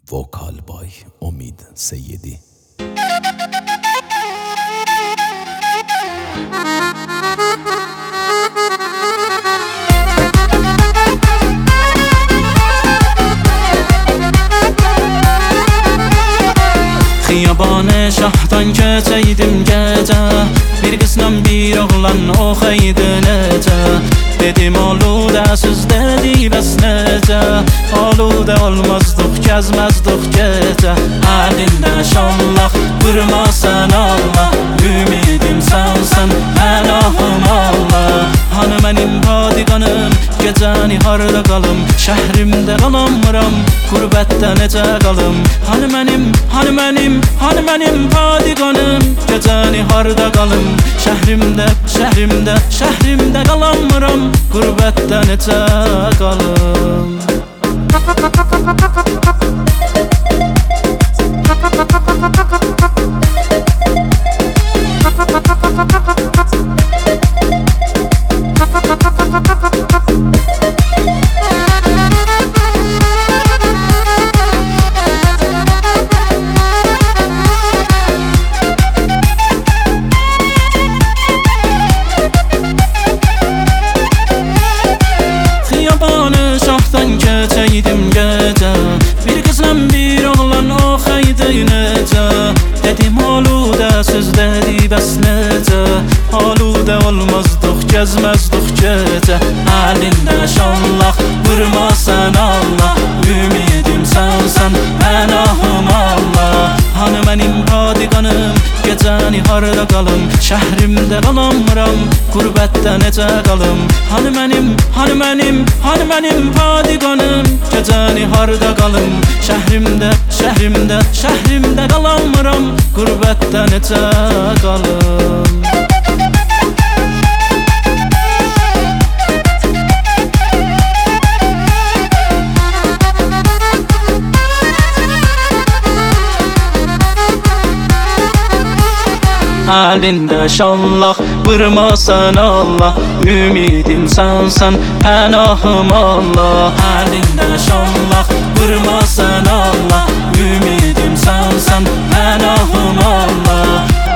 وکال بای امید سیدی. Xiyabane şahdan keçəydim gecə, bir qızla bir oğlan oxaydı necə. Dedim aludəsiz dedi bəs necə, aludə olmazdıq, gəzməzdıq gecə. Əlində şallaq, vurmasan Allah, ümidim sənsən, pənahım Allah. Hanı mənim padiqanım, gecəni harda qalım, şəhrimdə qalamıram, qurbətdə necə qalım. Hanı mənim padiqanım, gecəni harda qalım, şəhrimdə qalamıram, qurbətdə necə qalım. Keçəydim gecə, bir qızla bir oğlan oxaydı necə. Dedim aludəsiz dedi bəs necə, aludə olmazdıq, gəzməzdıq gecə. Əlində şallaq, vurmasan Allah, ümidim sənsən, pənahım Allah. Hanı mənim padiqanım, gecəni harda qalım, şəhrimdə qalamıram, qurbətdə necə qalım. Hanı mənim padiqanım, gecəni harda qalım, şəhrimdə qalamıram, qurbətdə necə qalım. Əlində şallaq, vurmasan Allah, ümidim sənsən, pənahım Allah. Əlində şallaq, vurmasan Allah, ümidim sənsən, pənahım Allah.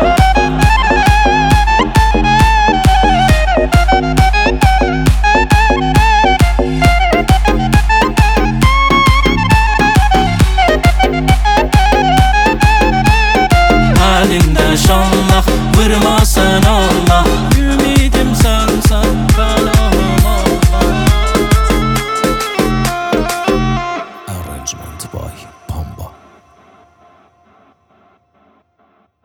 Əlində şallaq, vurmasan Allah, ümidim sənsən, pənahım Allah. Arrangement by